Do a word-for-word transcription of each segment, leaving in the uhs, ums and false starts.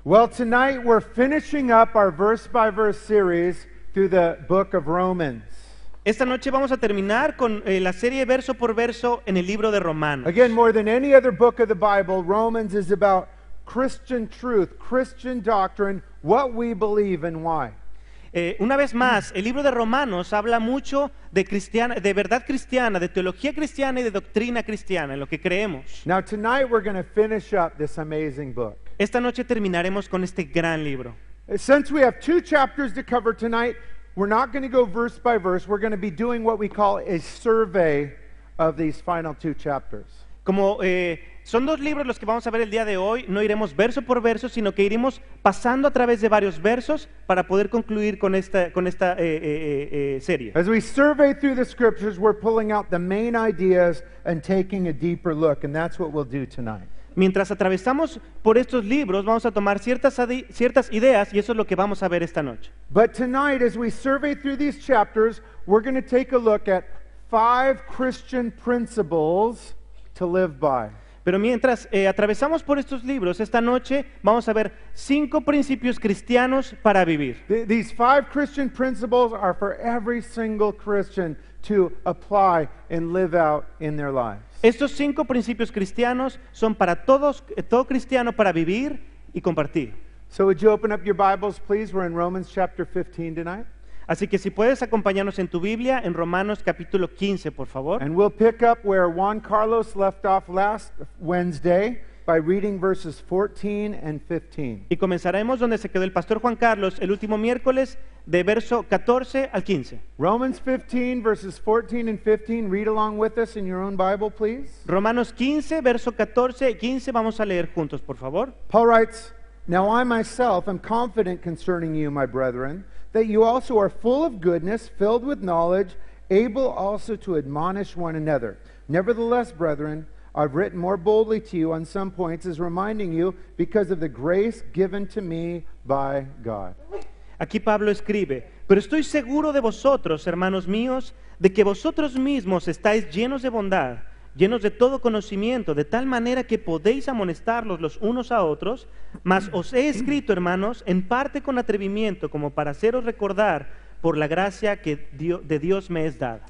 Well, tonight we're finishing up our verse-by-verse series through the book of Romans. Esta noche vamos a terminar con eh, la serie verso por verso en el libro de Romanos. Again, more than any other book of the Bible, Romans is about Christian truth, Christian doctrine, what we believe and why. Eh, una vez más, el libro de Romanos habla mucho de, cristiana, de verdad cristiana, de teología cristiana y de doctrina cristiana, en lo que creemos. Now tonight we're going to finish up this amazing book. Esta noche terminaremos con este gran libro. Since we have two chapters to cover tonight, we're not going to go verse by verse. We're going to be doing what we call a survey of these final two chapters. Como eh, son dos libros los que vamos a ver el día de hoy, no iremos verso por verso, sino que iremos pasando a través de varios versos para poder concluir con esta, con esta eh, eh, eh, serie. As we survey through the scriptures, we're pulling out the main ideas and taking a deeper look, and that's what we'll do tonight. Mientras atravesamos por estos libros, vamos a tomar ciertas, ciertas ideas y eso es lo que vamos a ver esta noche. But tonight, as we survey through these chapters, we're going to take a look at five Christian principles to live by. Pero mientras eh, atravesamos por estos libros, esta noche vamos a ver cinco principios cristianos para vivir. Th- these five Christian principles are for every single Christian to apply and live out in their lives. Estos cinco principios cristianos son para todos, eh, todo cristiano para vivir y compartir. So would you open up your Bibles, please? We're in Romans chapter fifteen tonight. Así que si puedes acompañarnos en tu Biblia, en Romanos capítulo quince, por favor. And we'll pick up where Juan Carlos left off last Wednesday by reading verses fourteen and fifteen. Y comenzaremos donde se quedó el pastor Juan Carlos el último miércoles, de verso catorce al quince. Romans fifteen, verses fourteen and fifteen. Read along with us in your own Bible, please. Romanos quince, verso catorce y quince, vamos a leer juntos, por favor. Paul writes, "Now I myself am confident concerning you, my brethren, that you also are full of goodness, filled with knowledge, able also to admonish one another. Nevertheless, brethren, I've written more boldly to you on some points, as reminding you, because of the grace given to me by God." Aquí Pablo escribe: "Pero estoy seguro de vosotros, hermanos míos, de que vosotros mismos estáis llenos de bondad, llenos de todo conocimiento, de tal manera que podéis amonestarlos los unos a otros, mas os he escrito, hermanos, en parte con atrevimiento, como para haceros recordar por la gracia que Dios, de Dios me es dada."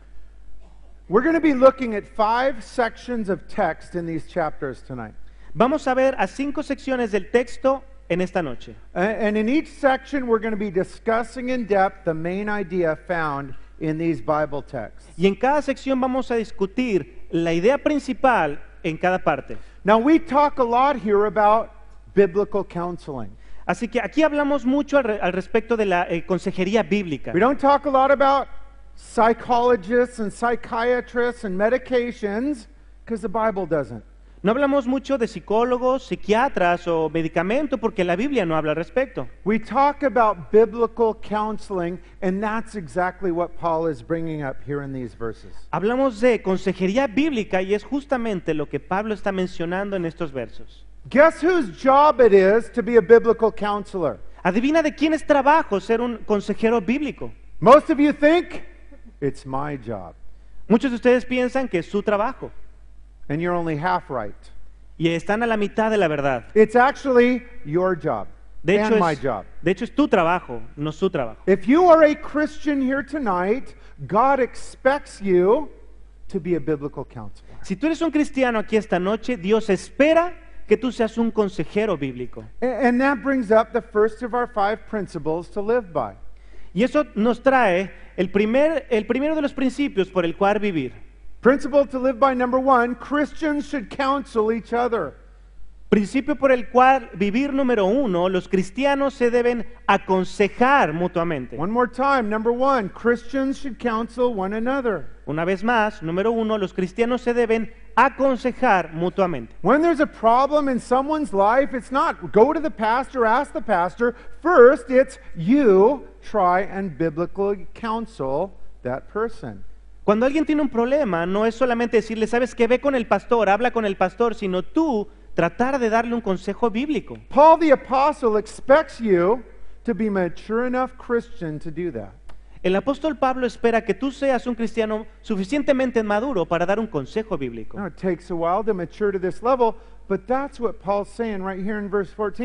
We're going to be looking at five sections of text in these chapters tonight. Vamos a ver a cinco secciones del texto en esta noche. A- And in each section, we're going to be discussing in depth the main idea found in these Bible texts. Y en cada sección vamos a discutir la idea principal en cada parte. Now, we talk a lot here about biblical counseling. Así que aquí hablamos mucho al, re- al respecto de la eh, consejería bíblica. We don't talk a lot about psychologists and psychiatrists and medications because the Bible doesn't. No hablamos mucho de psicólogos, psiquiatras o medicamento porque la Biblia no habla al respecto. We talk about biblical counseling, and that's exactly what Paul is bringing up here in these verses. Hablamos de consejería bíblica y es justamente lo que Pablo está mencionando en estos versos. Guess whose job it is to be a biblical counselor? Adivina de quién es trabajo ser un consejero bíblico. Most of you think it's my job, Muchos de ustedes piensan que es su trabajo and you're only half right. y están a la mitad de la verdad. It's actually your job De hecho, and my es, job. de hecho es tu trabajo, no su trabajo. If you are a Christian here tonight, God expects you to be a biblical counselor. Si tú eres un cristiano aquí esta noche, Dios espera que tú seas un consejero bíblico. A- And that brings up the first of our five principles to live by. Y eso nos trae el, primer, el primero de los principios por el cual vivir. Principle to live by number one, Christians should counsel each other. Principio por el cual vivir número uno, los cristianos se deben aconsejar mutuamente. One more time, number one, Christians should counsel one another. Una vez más, número uno, los cristianos se deben aconsejar mutuamente. When there's a problem in someone's life, it's not go to the pastor, ask the pastor. First, it's you try and biblically counsel that person. Cuando alguien tiene un problema, no es solamente decirle, sabes que ve con el pastor, habla con el pastor, sino tú tratar de darle un consejo bíblico. Paul the apostle expects you to be mature enough Christian to do that. El apóstol Pablo espera que tú seas un cristiano suficientemente maduro para dar un consejo bíblico. Now, it takes a while to mature to this level, but that's what Paul's saying right here in verse fourteen.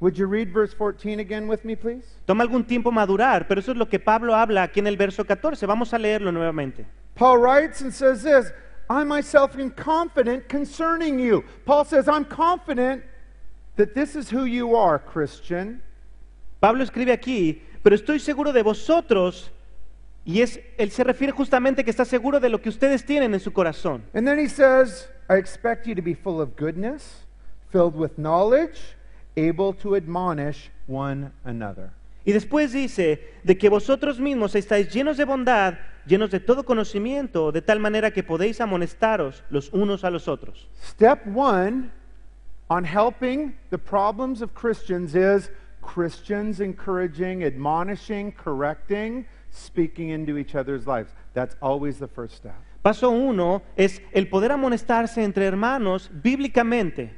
Would you read verse fourteen again with me, please? Toma algún tiempo madurar, pero eso es lo que Pablo habla aquí en el verso catorce. Vamos a leerlo nuevamente. Paul writes and says this, I myself am confident concerning you. Paul says, I'm confident that this is who you are, Christian. Pablo escribe aquí, pero estoy seguro de vosotros, y es, él se refiere justamente que está seguro de lo que ustedes tienen en su corazón. And then he says, I expect you to be full of goodness, filled with knowledge, able to admonish one another. Y después dice, de que vosotros mismos estáis llenos de bondad, llenos de todo conocimiento, de tal manera que podéis amonestaros los unos a los otros. Step one on helping the problems of Christians is Christians encouraging, admonishing, correcting, speaking into each other's lives. That's always the first step. Paso uno es el poder amonestarse entre hermanos bíblicamente.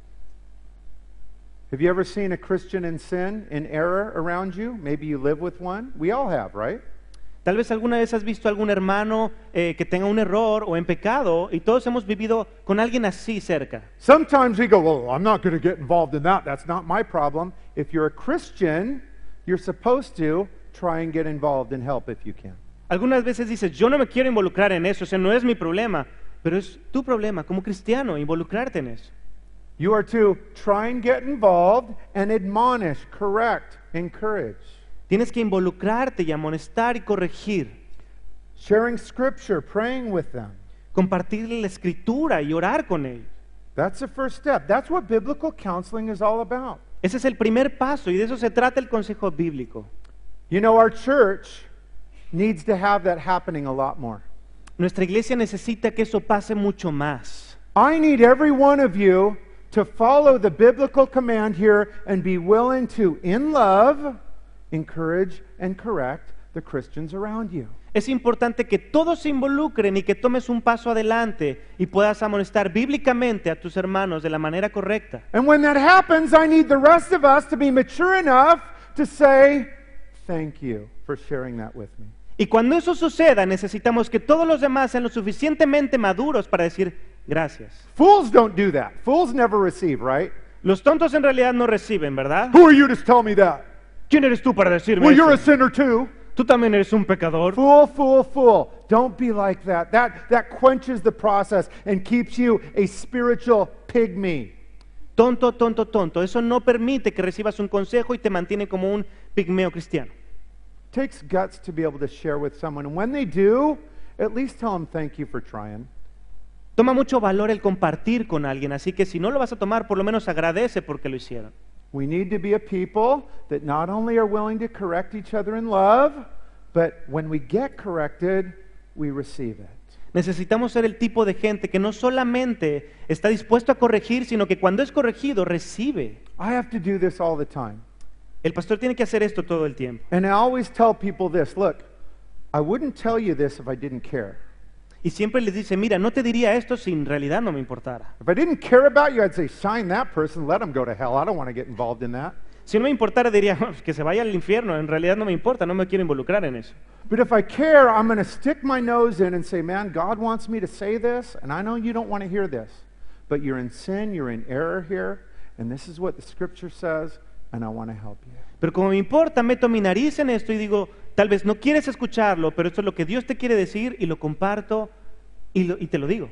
Have you ever seen a Christian in sin, in error around you? Maybe you live with one. We all have, right? Tal vez alguna vez has visto algún hermano eh, que tenga un error o en pecado, y todos hemos vivido con alguien así cerca. Sometimes we go, well, I'm not going to get involved in that. That's not my problem. If you're a Christian, you're supposed to try and get involved and help if you can. Algunas veces dices, yo no me quiero involucrar en eso, o sea, no es mi problema, pero es tu problema como cristiano involucrarte en eso. You are to try and get involved and admonish, correct, encourage. Tienes que involucrarte y amonestar y corregir, Sharing scripture, praying with them. compartirle la escritura y orar con ellos. That's the first step. That's what biblical counseling is all about. Ese es el primer paso y de eso se trata el consejo bíblico. You know, our church needs to have that happening a lot more. Nuestra iglesia necesita que eso pase mucho más. I need every one of you to follow the biblical command here and be willing to, in love, encourage and correct the Christians around you. Es importante que todos se involucren y que tomes un paso adelante y puedas amonestar bíblicamente a tus hermanos de la manera correcta. And when that happens, I need the rest of us to be mature enough to say, thank you for sharing that with me. Y cuando eso suceda, necesitamos que todos los demás sean lo suficientemente maduros para decir gracias. Fools don't do that. Fools never receive, right? Los tontos en realidad no reciben, ¿verdad? Who are you to tell me that? ¿Quién eres tú para decirme Well, you're a eso? sinner too. Tú también eres un pecador. Fool, fool, fool. Don't be like that. That, that quenches the process and keeps you a spiritual pygmy. Tonto, tonto, tonto. Eso no permite que recibas un consejo y te mantiene como un pigmeo cristiano. Takes guts to be able to share with someone. And when they do, at least tell them thank you for trying. Toma mucho valor el compartir con alguien, así que si no lo vas a tomar, por lo menos agradece porque lo hicieron. We need to be a people that not only are willing to correct each other in love, but when we get corrected, we receive it. Necesitamos ser el tipo de gente que no solamente está dispuesto a corregir, sino que cuando es corregido, recibe. I have to do this all the time. El pastor tiene que hacer esto todo el tiempo. And I always tell people this, look, I wouldn't tell you this if I didn't care. Y siempre les dice, mira, no te diría esto si en realidad no me importara. If I didn't care about you, I'd say, shine that person, let them go to hell. I don't want to get involved in that. Si no me importara, diría, "Pues que se vaya al infierno. En realidad no me importa, no me quiero involucrar en eso. But if I care, I'm going to stick my nose in and say, man, God wants me to say this, and I know you don't want to hear this. But you're in sin, you're in error here, and this is what the scripture says, and I want to help you. Pero como me importa, meto mi nariz en esto y digo, tal vez no quieres escucharlo, pero esto es lo que Dios te quiere decir y lo comparto y, lo- y te lo digo.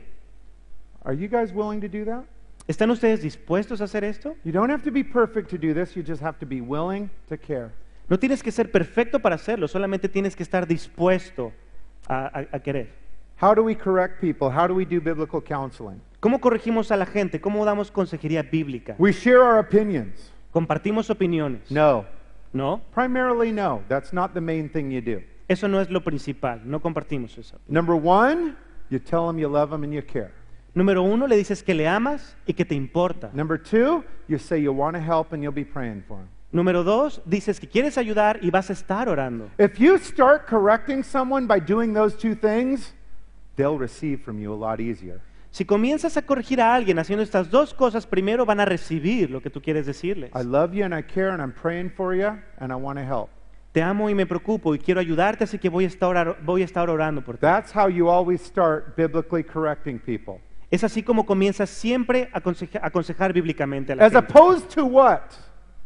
Are you guys willing to do that? ¿Están ustedes dispuestos a hacer esto? You don't have to be perfect to do this, you just have to be willing to care. No tienes que ser perfecto para hacerlo, solamente tienes que estar dispuesto a, a- a querer. How do we correct people? How do we do biblical counseling? ¿Cómo corregimos a la gente? ¿Cómo damos consejería bíblica? We share our opinions. ¿Compartimos opiniones? No. ¿No? Primarily, no. That's not the main thing you do. Eso no es lo principal, no compartimos eso. Number one, you tell them you love them and you care. Número uno, le dices que le amas y que te importa. Number two, you say you want to help and you'll be praying for them. Número dos, dices que quieres ayudar y vas a estar orando. If you start correcting someone by doing those two things, they'll receive from you a lot easier. Si comienzas a corregir a alguien haciendo estas dos cosas, primero van a recibir lo que tú quieres decirles. I love you and I care and I'm praying for you and I want to help. Te amo y me preocupo y quiero ayudarte, así que voy a estar, orar- voy a estar orando por ti. That's how you always start biblically correcting people. Es así como comienzas siempre a aconseja- a aconsejar bíblicamente a la As gente. opposed to what?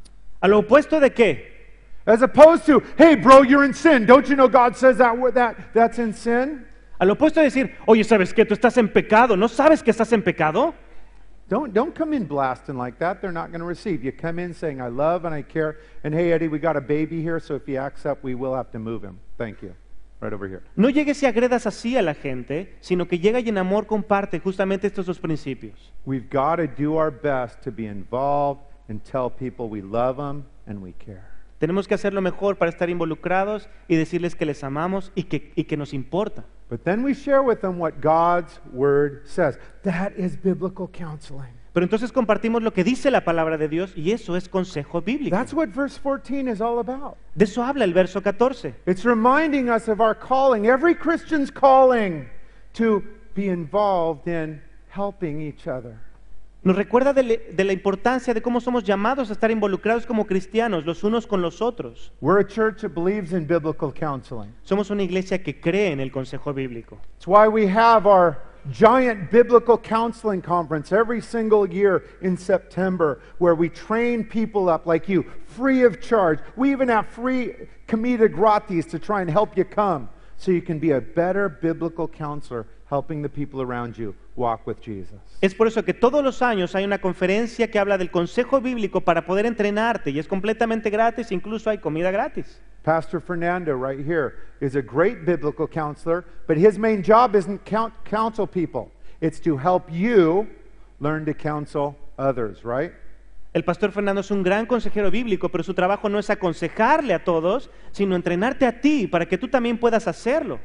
¿A lo opuesto de qué? As opposed to, hey, bro, you're in sin. Don't you know God says that that that's in sin? A lo opuesto de decir, oye, ¿sabes qué? Tú estás en pecado. ¿No sabes que estás en pecado? Don't don't come in blasting like that. They're not going to receive. You come in saying, I love and I care. And hey, Eddie, we got a baby here, so if he acts up, we will have to move him. Thank you. Right over here. No llegues y agredas así a la gente, sino que llega y en amor comparte justamente estos dos principios. We've got to do our best to be involved and tell people we love them and we care. Tenemos que hacer lo mejor para estar involucrados y decirles que les amamos y que, y que nos importa. But then we share with them what God's word says. That is biblical counseling. Pero entonces compartimos lo que dice la palabra de Dios y eso es consejo bíblico. That's what verse fourteen is all about. De eso habla el verso catorce. It's reminding us of our calling, every Christian's calling to be involved in helping each other. Nos recuerda de, le, de la importancia de cómo somos llamados a estar involucrados como cristianos los unos con los otros. We're a church that believes in biblical counseling. Somos una iglesia que cree en el consejo bíblico. It's why we have our giant biblical counseling conference every single year in September, where we train people up like you, free of charge. We even have free comida gratis to try and help you come, so you can be a better biblical counselor, helping the people around you walk with Jesus. Es por eso que todos los años hay una conferencia que habla del consejo bíblico para poder entrenarte y es completamente gratis, incluso hay comida gratis. Pastor Fernando right here is a great biblical counselor, but his main job isn't count, counsel people. It's to help you learn to counsel others, right? El pastor Fernando es un gran consejero bíblico, pero su trabajo no es aconsejarle a todos, sino entrenarte a ti para que tú también puedas hacerlo.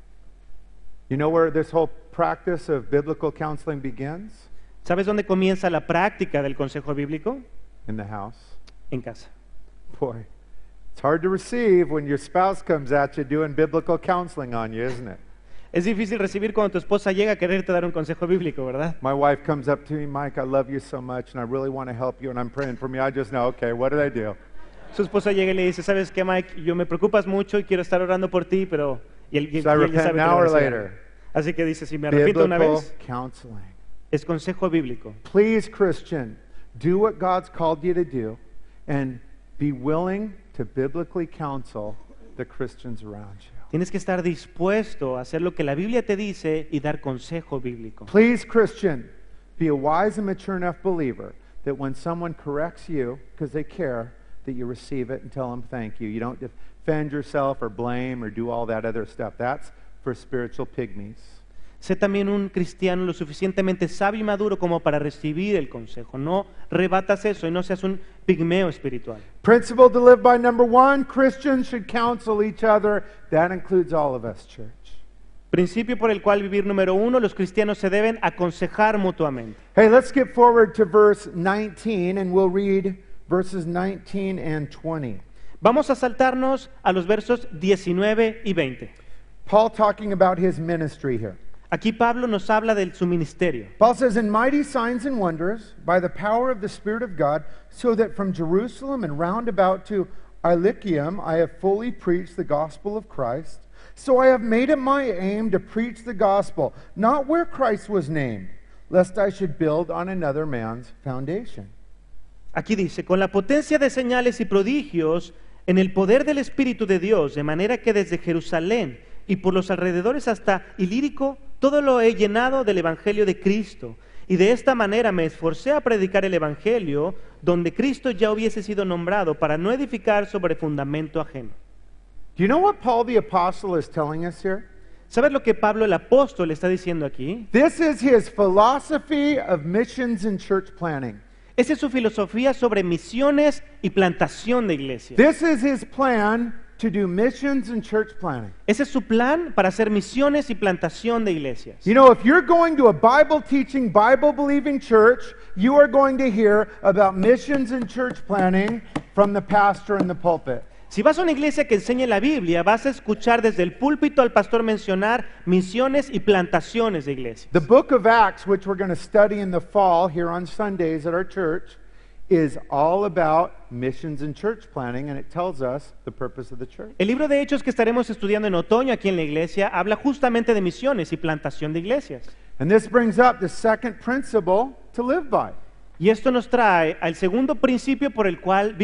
You know where this whole practice of biblical counseling begins? ¿Sabes dónde comienza la práctica del consejo bíblico? In the house. En casa. Boy, it's hard to receive when your spouse comes at you doing biblical counseling on you, isn't it? Es difícil recibir cuando tu esposa llega a quererte dar un consejo bíblico, ¿verdad? My wife comes up to me, Mike, I love you so much, and I really want to help you, and I'm praying for me. I just know, okay, what did I do? Su esposa llega y le dice, ¿sabes qué, Mike? Yo me preocupas mucho y quiero estar orando por ti, pero... Y él, y, Should I y él ya repent sabe que now lo or va a hacer. later? Así que dice, si me arrepiento una Biblical vez, counseling. es consejo bíblico. Please, Christian, do what God's called you to do, and be willing to biblically counsel the Christians around you. Tienes que estar dispuesto a hacer lo que la Biblia te dice y dar consejo bíblico. Please, Christian, be a wise and mature enough believer that when someone corrects you because they care, that you receive it and tell them thank you. You don't defend yourself or blame or do all that other stuff. That's for spiritual pygmies. Sé también un cristiano lo suficientemente sabio y maduro como para recibir el consejo. No rebatas eso y no seas un pigmeo espiritual. Principle to live by, number one, Christians should counsel each other. That includes all of us, church. Principio por el cual vivir número uno, los cristianos se deben aconsejar mutuamente. Hey, let's skip forward to verse nineteen and we'll read verses nineteen and twenty. Vamos a saltarnos a los versos diecinueve y veinte. Paul talking about his ministry here. Aquí Pablo nos habla de su ministerio. Paul says, in mighty signs and wonders, by the power of the Spirit of God, so that from Jerusalem and round about to Illyricum I have fully preached the gospel of Christ. So I have made it my aim to preach the gospel, not where Christ was named, lest I should build on another man's foundation. Aquí dice, con la potencia de señales y prodigios, en el poder del Espíritu de Dios, de manera que desde Jerusalén y por los alrededores hasta Ilírico, todo lo he llenado del Evangelio de Cristo. Y de esta manera me esforcé a predicar el Evangelio, donde Cristo ya hubiese sido nombrado, para no edificar sobre fundamento ajeno. Do you know what Paul the Apostle is telling us here? ¿Sabes lo que Pablo el apóstol está diciendo aquí? This is his philosophy of missions and church planting. Esa es su filosofía sobre misiones y plantación de iglesias. This is his plan to do missions and church planting. Ese es su plan para hacer misiones y plantación de iglesias. You know, if you're going to a Bible teaching, Bible believing church, you are going to hear about missions and church planting from the pastor in the pulpit. Si vas a una iglesia que enseñe la Biblia, vas a escuchar desde el púlpito al pastor mencionar misiones y plantaciones de iglesias. The book of Acts, which we're going to study in the fall here on Sundays at our church, is all about missions and church planting, and it tells us the purpose of the church. El libro de Hechos que estaremos estudiando en otoño aquí en la iglesia habla justamente de misiones y plantación de iglesias. And this brings up the second principle to live by. Y esto nos trae al segundo principio por el cual vivir.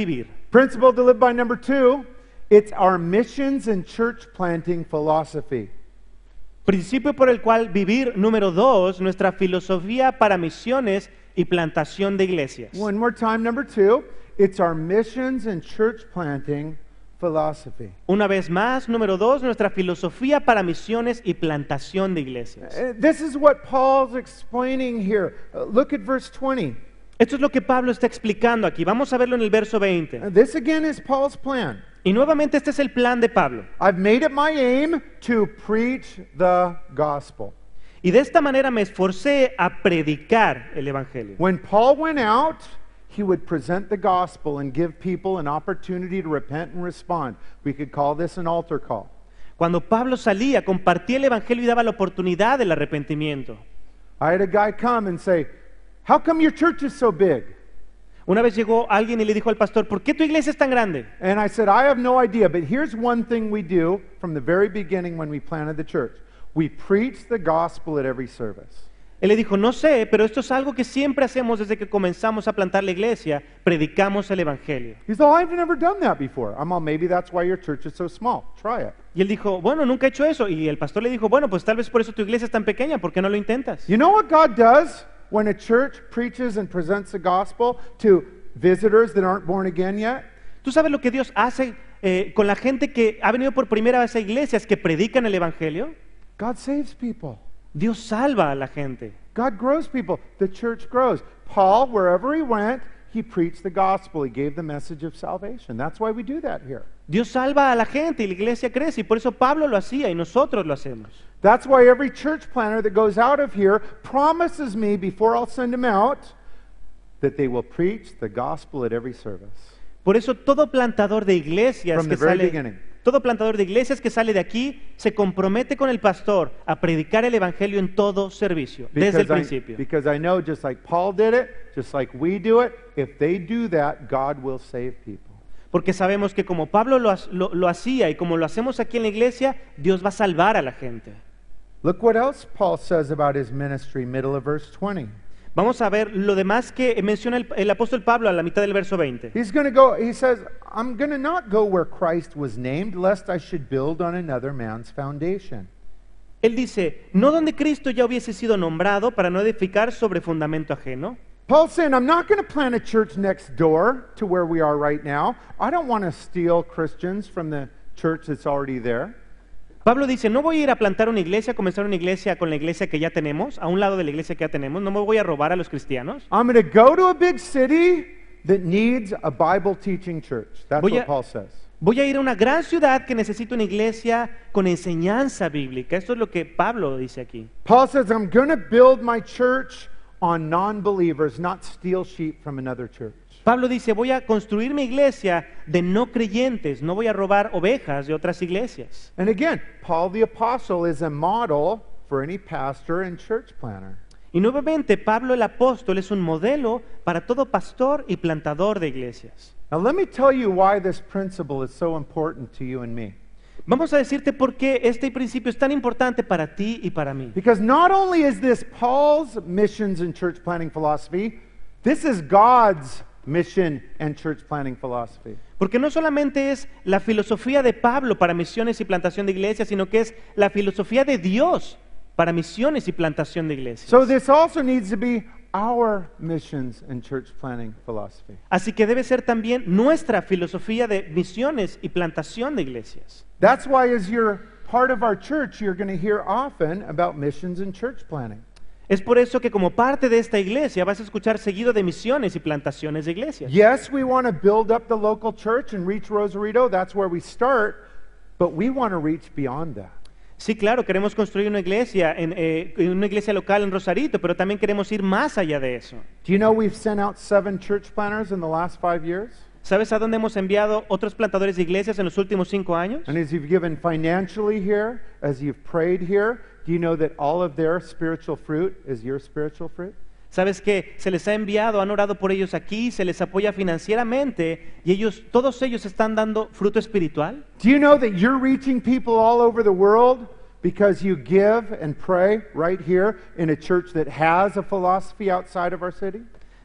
Principle to live by number two, it's our missions and church planting philosophy. Principio por el cual vivir, número dos, nuestra filosofía para misiones y plantación de iglesias. One more time, number two, it's our missions and church planting philosophy. Una vez más, número dos, nuestra filosofía para misiones y plantación de iglesias. Uh, This is what Paul's explaining here. Uh, Look at verse twenty. Esto es lo que Pablo está explicando aquí. Vamos a verlo en el verso veinte. Uh, This again is Paul's plan. Y nuevamente este es el plan de Pablo. I've made it my aim to preach the gospel. Y de esta manera me esforcé a predicar el evangelio. When Paul went out, he would present the gospel and give people an opportunity to repent and respond. We could call this an altar call. Cuando Pablo salía, compartía el evangelio y daba la oportunidad del arrepentimiento. I had a guy come and say, "How come your church is so big?" Una vez llegó alguien y le dijo al pastor, ¿por qué tu iglesia es tan grande? And I said, "I have no idea, but here's one thing we do from the very beginning when we planted the church. We preach the gospel at every service." Él le dijo, no sé, pero esto es algo que siempre hacemos desde que comenzamos a plantar la iglesia, predicamos el evangelio. He said, "Oh, I've never done that before." I'm all, maybe that's why your church is so small. Try it. Y él dijo, bueno, nunca he hecho eso. Y el pastor le dijo, bueno, pues tal vez por eso tu iglesia es tan pequeña, ¿por qué no lo intentas? You know what God does when a church preaches and presents the gospel to visitors that aren't born again yet? ¿Tú sabes lo que Dios hace eh, con la gente que ha venido por primera vez a iglesias que predican el evangelio? God saves people. Dios salva a la gente. God grows people. The church grows. Paul, wherever he went, he preached the gospel. He gave the message of salvation. That's why we do that here. Dios salva a la gente y la iglesia crece y por eso Pablo lo hacía y nosotros lo hacemos. That's why every church planter that goes out of here promises me before I'll send them out that they will preach the gospel at every service. Por eso todo plantador de iglesias From que the very sale, beginning. todo plantador de iglesias que sale de aquí se compromete con el pastor a predicar el evangelio en todo servicio, desde el Because I, principio. because I know just like Paul did it, just like we do it, if they do that, God will save people. Porque sabemos que como Pablo lo, ha- lo- lo hacía y como lo hacemos aquí en la iglesia, Dios va a salvar a la gente. Look what else Paul says about his ministry, middle of verse twenty. Vamos a ver lo demás que menciona el, el apóstol Pablo a la mitad del verso veinte. He's going to go, he says, I'm going to not go where Christ was named, lest I should build on another man's foundation. Él dice, no donde Cristo ya hubiese sido nombrado para no edificar sobre fundamento ajeno. Paul's saying, I'm not going to plant a church next door to where we are right now. I don't want to steal Christians from the church that's already there. Pablo dice, no voy a ir a plantar una iglesia, comenzar una iglesia con la iglesia que ya tenemos, a un lado de la iglesia que ya tenemos, no me voy a robar a los cristianos. I'm going to go to a big city that needs a Bible teaching church. That's Voy a- what Paul says. Voy a ir a una gran ciudad que necesita una iglesia con enseñanza bíblica. Esto es lo que Pablo dice aquí. Paul says, I'm going to build my church on non-believers, not steal sheep from another church. Pablo dice, voy a construir mi iglesia de no creyentes, no voy a robar ovejas de otras iglesias. And again, Paul the apostle is a model for any pastor and church planter. Y nuevamente, Pablo el apóstol es un modelo para todo pastor y plantador de iglesias. Now let me tell you why this principle is so important to you and me. Vamos a decirte por qué este principio es tan importante para ti y para mí. Because not only is this Paul's missions and church planting philosophy, this is God's mission and church planting philosophy. Porque no solamente es la filosofía de Pablo para misiones y plantación de iglesias, sino que es la filosofía de Dios para misiones y plantación de iglesias. So this also needs to be our missions and church planting philosophy. Así que debe ser también nuestra filosofía de misiones y plantación de iglesias. That's why as you're part of our church, you're going to hear often about missions and church planting. Es por eso que como parte de esta iglesia vas a escuchar seguido de misiones y plantaciones de iglesias. Yes, we want to build up the local church and reach Rosarito. That's where we start. But we want to reach beyond that. Sí, claro, queremos construir una iglesia, en, eh, una iglesia local en Rosarito, pero también queremos ir más allá de eso. Do you know we've sent out seven church planters in the last five years? ¿Sabes a dónde hemos enviado otros plantadores de iglesias en los últimos cinco años? And as you've given financially here, as you've prayed here, do you know that all of their spiritual fruit is your spiritual fruit? ¿Sabes que se les ha enviado, han orado por ellos aquí, se les apoya financieramente y ellos, todos ellos están dando fruto espiritual? Do you know that you're reaching people all over the world because you give and pray right here in a church that has a philosophy outside of our city?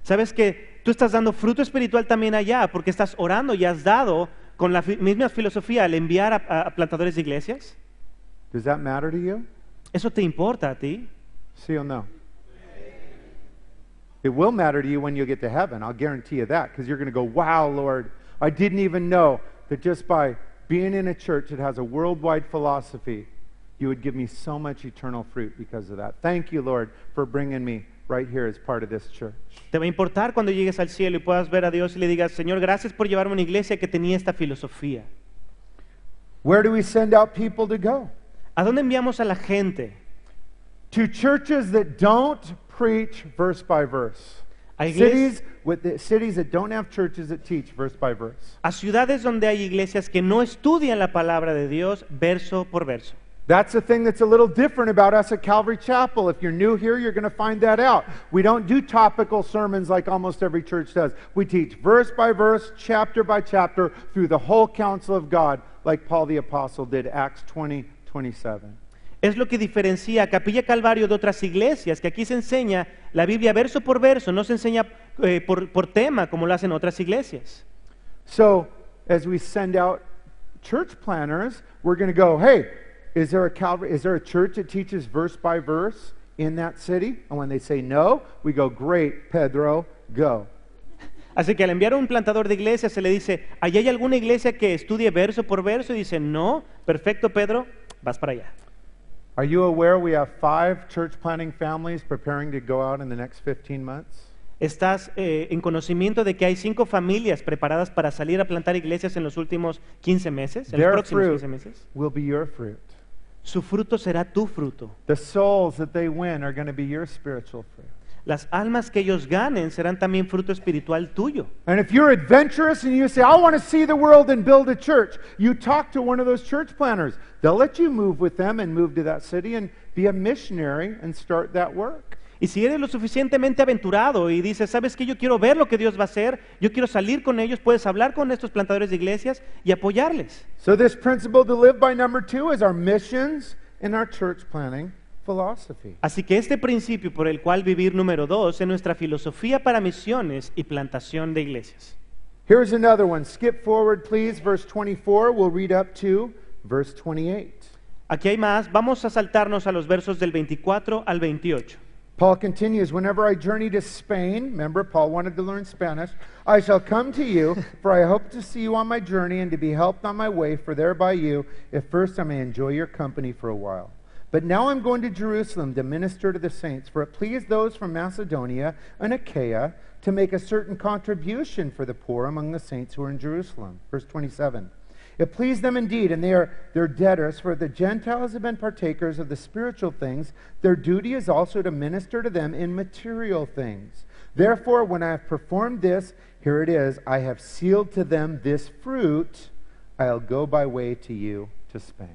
Sabes que tú estás dando fruto espiritual también allá porque estás orando y has dado con la fi- misma filosofía al enviar a, a plantadores de iglesias. Does that matter to you? ¿Eso te importa a ti? Sí o no? It will matter to you when you get to heaven. I'll guarantee you that, because you're going to go, wow, Lord, I didn't even know that just by being in a church that has a worldwide philosophy, you would give me so much eternal fruit because of that. Thank you, Lord, for bringing me right here as part of this church. Te va a importar cuando llegues al cielo y puedas ver a Dios y le digas, Señor, gracias por llevarme a una iglesia que tenía esta filosofía. Where do we send out people to go? ¿A dónde enviamos a la gente? To churches that don't preach verse by verse. A iglesias, Cities with the, cities that don't have churches that teach verse by verse. a ciudades donde hay iglesias que no estudian la palabra de Dios verso por verso. That's the thing that's a little different about us at Calvary Chapel. If you're new here, you're going to find that out. We don't do topical sermons like almost every church does. We teach verse by verse, chapter by chapter, through the whole counsel of God, like Paul the Apostle did, Acts twenty twenty-seven. Es lo que diferencia a Capilla Calvario de otras iglesias, que aquí se enseña la Biblia verso por verso, no se enseña eh, por, por tema como lo hacen otras iglesias. So, as we send out church planners, we're going to go, hey, is there a Calvary, is there a church that teaches verse by verse in that city? And when they say no, we go, great, Pedro, go. Así que al enviar a un plantador de iglesia se le dice, ¿allá hay alguna iglesia que estudie verso por verso? Y dice, no, perfecto, Pedro, vas para allá. Are you aware we have five church planting families preparing to go out in the next fifteen months? ¿Estás eh, en conocimiento de que hay cinco familias preparadas para salir a plantar iglesias en los últimos quince meses, en los Their próximos fruit quince meses? will be your fruit. Su fruto será tu fruto. The souls that they win are going to be your spiritual fruit. Las almas que ellos ganen serán también fruto espiritual tuyo. And if you're adventurous and you say, I want to see the world and build a church, you talk to one of those church planners. They'll let you move with them and move to that city and be a missionary and start that work. Y si eres lo suficientemente aventurado y dices, ¿sabes qué? Yo quiero ver lo que Dios va a hacer, yo quiero salir con ellos, puedes hablar con estos plantadores de iglesias y apoyarles. So this principle to live by, number two, is our missions and our church planning philosophy. Así que este principio por el cual vivir número dos es nuestra filosofía para misiones y plantación de iglesias. Here's another one. Skip forward, please. Verse twenty-four. We'll read up to verse twenty-eight. Aquí hay más, vamos a saltarnos a los versos del veinticuatro al veintiocho. Paul continues, whenever I journey to Spain, remember Paul wanted to learn Spanish, I shall come to you, for I hope to see you on my journey and to be helped on my way, for there by you, if first I may enjoy your company for a while. But now I'm going to Jerusalem to minister to the saints, for it pleased those from Macedonia and Achaia to make a certain contribution for the poor among the saints who are in Jerusalem. Verse twenty-seven. It pleased them indeed, and they are their debtors, for the Gentiles have been partakers of the spiritual things. Their duty is also to minister to them in material things. Therefore, when I have performed this, here it is, I have sealed to them this fruit. I'll go by way to you to Spain.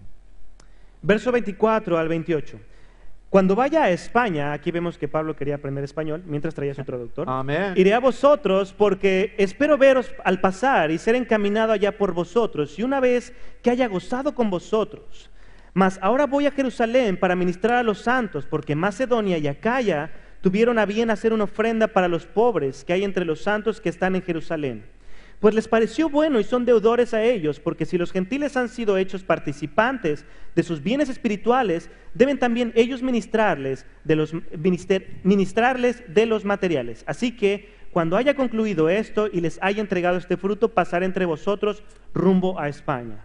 Verso veinticuatro al veintiocho. Cuando vaya a España, aquí vemos que Pablo quería aprender español mientras traía su traductor. Amén. Iré a vosotros porque espero veros al pasar y ser encaminado allá por vosotros, y una vez que haya gozado con vosotros. Mas ahora voy a Jerusalén para ministrar a los santos, porque Macedonia y Acaya tuvieron a bien hacer una ofrenda para los pobres que hay entre los santos que están en Jerusalén. Pues les pareció bueno y son deudores a ellos, porque si los gentiles han sido hechos participantes de sus bienes espirituales, deben también ellos ministrarles de los, minister, ministrarles de los materiales. Así que, cuando haya concluido esto y les haya entregado este fruto, pasaré entre vosotros rumbo a España.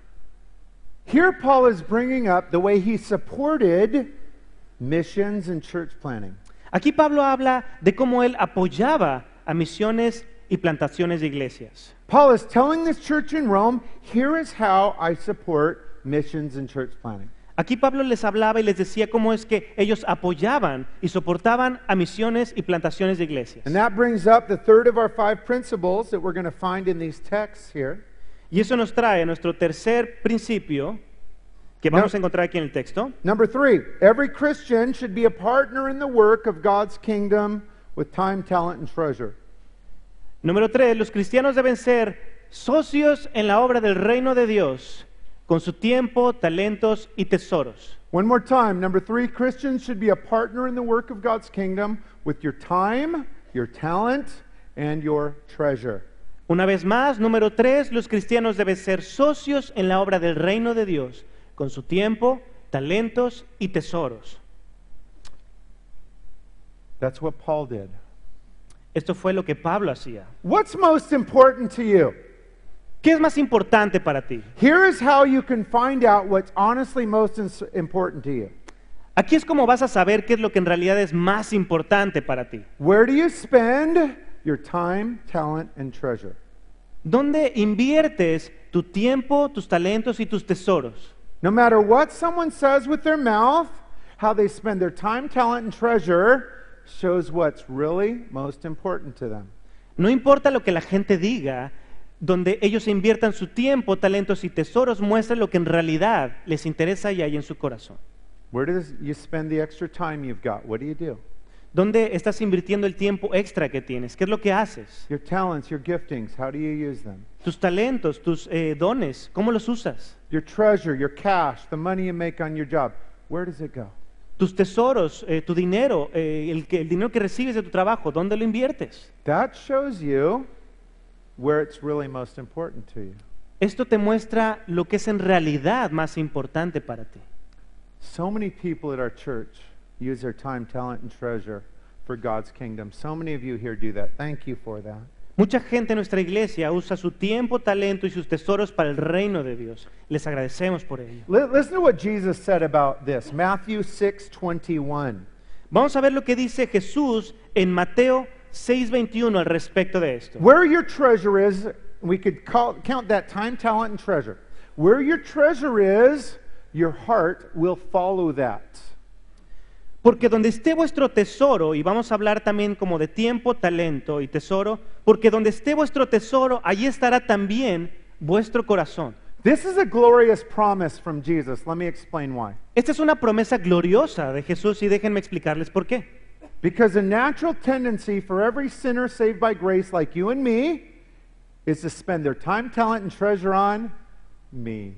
Here Paul is bringing up the way he supported missions and church planting. Aquí Pablo habla de cómo él apoyaba a misiones y plantaciones de iglesias. Paul is telling this church in Rome, here is how I support missions and church planting. Aquí Pablo les hablaba y les decía cómo es que ellos apoyaban y soportaban a misiones y plantaciones de iglesias. And that brings up the third of our five principles that we're going to find in these texts here. Y eso nos trae a nuestro tercer principio que vamos No. a encontrar aquí en el texto. Number three, every Christian should be a partner in the work of God's kingdom with time, talent, and treasure. Número tres, los cristianos deben ser socios en la obra del reino de Dios, con su tiempo, talentos y tesoros. One more time. Number three, Christians should be a partner in the work of God's kingdom with your time, your talent, and your treasure. Una vez más, número tres, los cristianos deben ser socios en la obra del reino de Dios, con su tiempo, talentos y tesoros. That's what Paul did. Esto fue lo que Pablo hacía. What's most important to you? ¿Qué es más importante para ti? Here is how you can find out what's honestly most ins- important to you. Aquí es como vas a saber qué es lo que en realidad es más importante para ti. Where do you spend your time, talent, and treasure? ¿Dónde inviertes tu tiempo, tus talentos y tus tesoros? No matter what someone says with their mouth, how they spend their time, talent, and treasure shows what's really most important to them. No importa lo que la gente diga, donde ellos inviertan su tiempo, talentos y tesoros, muestra lo que en realidad les interesa y hay en su corazón. Where does you spend the extra time you've got? What do you do? ¿Dónde estás invirtiendo el tiempo extra que tienes? ¿Qué es lo que haces? Your talents, your giftings, how do you use them? Tus talentos, tus eh, dones, ¿cómo los usas? Your treasure, your cash, the money you make on your job, where does it go? Tus tesoros, eh, tu dinero, eh, el, que, el dinero que recibes de tu trabajo, ¿dónde lo inviertes? That shows you where it's really most important to you. Esto te muestra lo que es en realidad más importante para ti. So many people at our church use their time, talent, and treasure for God's kingdom. So many of you here do that. Thank you for that. Mucha gente en nuestra iglesia usa su tiempo, talento y sus tesoros para el reino de Dios. Les agradecemos por ello. Li- Listen to what Jesus said about this. Matthew six twenty-one. Vamos a ver lo que dice Jesús en Mateo seis veintiuno al respecto de esto. Where your treasure is, we could call, count that time, talent, and treasure. Where your treasure is, your heart will follow that. Porque donde esté vuestro tesoro, y vamos a hablar también como de tiempo, talento y tesoro, porque donde esté vuestro tesoro, allí estará también vuestro corazón. This is a glorious promise from Jesus. Let me explain why. Esta es una promesa gloriosa de Jesús y déjenme explicarles por qué. Because a natural tendency for every sinner saved by grace like you and me is to spend their time, talent, and treasure on me.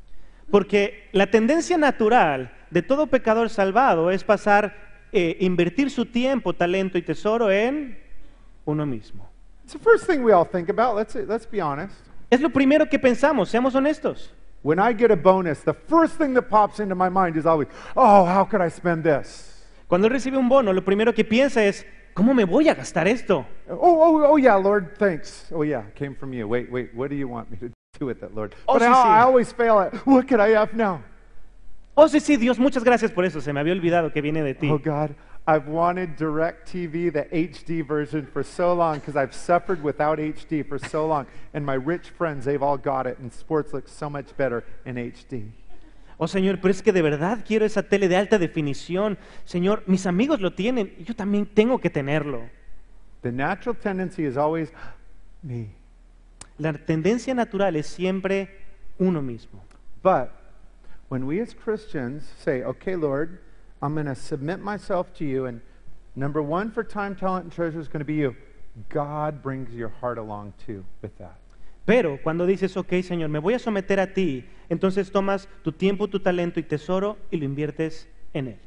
Porque la tendencia natural de todo pecador salvado es pasar, eh, invertir su tiempo, talento y tesoro en uno mismo. It's the first thing we all think about. Let's, let's be honest. Es lo primero que pensamos, seamos honestos. When I get a bonus, the first thing that pops into my mind is always, oh, how could I spend this? Cuando él recibe un bono, lo primero que piensa es, ¿cómo me voy a gastar esto? Oh, oh, oh yeah, Lord, thanks. Oh yeah, it came from you. Wait, wait, what do you want me to do with it, Lord? Oh, But sí, I, sí. I always fail at, what could I have now? Oh, sí, sí, Dios, muchas gracias por eso, se me había olvidado que viene de ti. Oh God, I've wanted DirecTV, the H D version, for so long because I've suffered without H D for so long. And my rich friends, they've all got it, and sports looks so much better in H D. Oh, Señor, pero es que de verdad quiero esa tele de alta definición. Señor, mis amigos lo tienen, y yo también tengo que tenerlo. The natural tendency is always me. La tendencia natural es siempre uno mismo. But when we as Christians say, okay, Lord, I'm going to submit myself to you, and number one for time, talent, and treasure is going to be you, God brings your heart along too with that. Pero cuando dices, ok, Señor, me voy a someter a ti, entonces tomas tu tiempo, tu talento y tesoro y lo inviertes en él.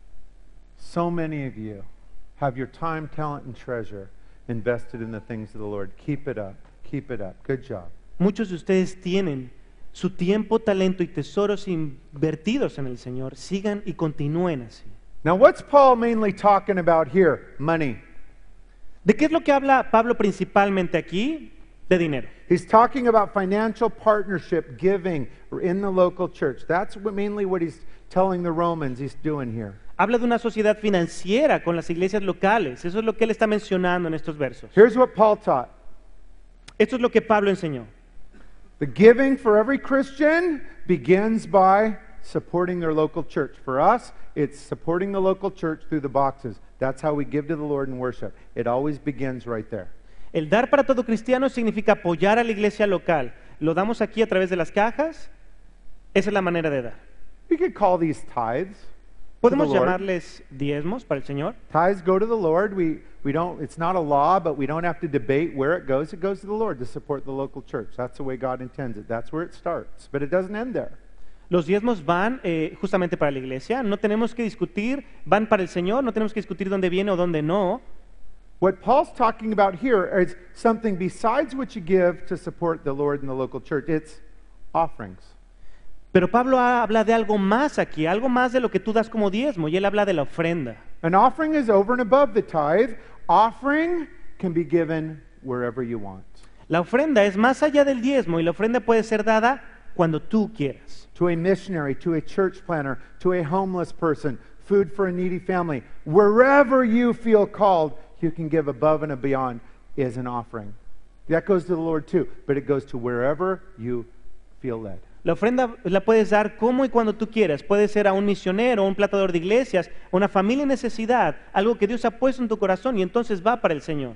So many of you have your time, talent, and treasure invested in the things of the Lord. Keep it up. Keep it up. Good job. Muchos de ustedes tienen su tiempo, talento y tesoros invertidos en el Señor. Sigan y continúen así. Now, what's Paul mainly talking about here? Money. ¿De qué es lo que habla Pablo principalmente aquí? De dinero. He's talking about financial partnership, giving in the local church. That's what, mainly what he's telling the Romans he's doing here. Habla de una sociedad financiera con las iglesias locales. Eso es lo que él está mencionando en estos versos. Here's what Paul taught. Esto es lo que Pablo enseñó. The giving for every Christian begins by supporting their local church. For us, it's supporting the local church through the boxes. That's how we give to the Lord in worship. It always begins right there. El dar para todo cristiano significa apoyar a la iglesia local. Lo damos aquí a través de las cajas. Esa es la manera de dar. We could call these tithes. ¿Podemos to the Lord. llamarles diezmos para el Señor? Tithes go to the Lord. We, we don't, it's not a law, but we don't have to debate where it goes. It goes to the Lord to support the local church. That's the way God intends it. That's where it starts. But it doesn't end there. Los diezmos van eh, justamente para la iglesia. No tenemos que discutir, van para el Señor. No tenemos que discutir dónde viene o dónde no. What Paul's talking about here is something besides what you give to support the Lord and the local church. It's offerings. Pero Pablo habla de algo más aquí, algo más de lo que tú das como diezmo, y él habla de la ofrenda. An offering is over and above the tithe. Offering can be given wherever you want. La ofrenda es más allá del diezmo, y la ofrenda puede ser dada cuando tú quieras. To a missionary, to a church planter, to a homeless person, food for a needy family. Wherever you feel called, you can give above and beyond is an offering. That goes to the Lord too, but it goes to wherever you feel led. La ofrenda la puedes dar como y cuando tú quieras. Puede ser a un misionero, un plantador de iglesias, a una familia en necesidad, algo que Dios ha puesto en tu corazón y entonces va para el Señor.